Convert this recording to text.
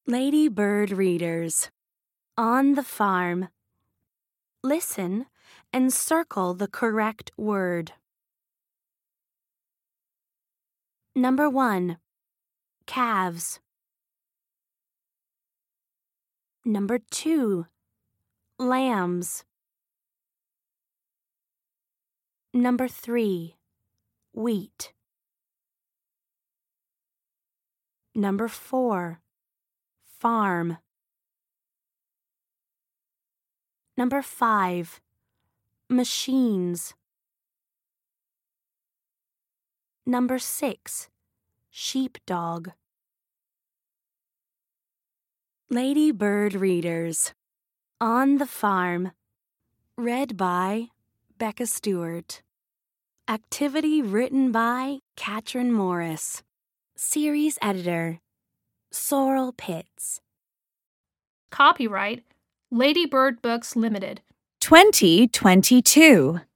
Lady Bird readers. On the farm. Listen and circle the correct word. Number 1. Calves. Number 2. Lambs. Number 3. Wheat. Number 4. Farm. Number 5. Machines. Number 6. Sheepdog. Lady Bird readers. On the Farm. Read by Becca Stewart. Activity written by Katrin Morris. Series editor Sorrel Pitts. Copyright Lady Bird Books Limited. 2022.